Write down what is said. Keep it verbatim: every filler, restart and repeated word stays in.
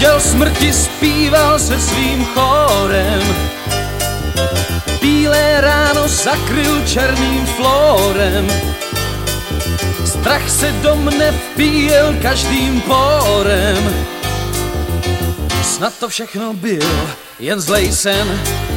Anděl smrti zpíval se svým chórem, bílé ráno zakryl černým flórem. Strach se do mne vpíjel každým porem. Snad to všechno byl jen zlej sen,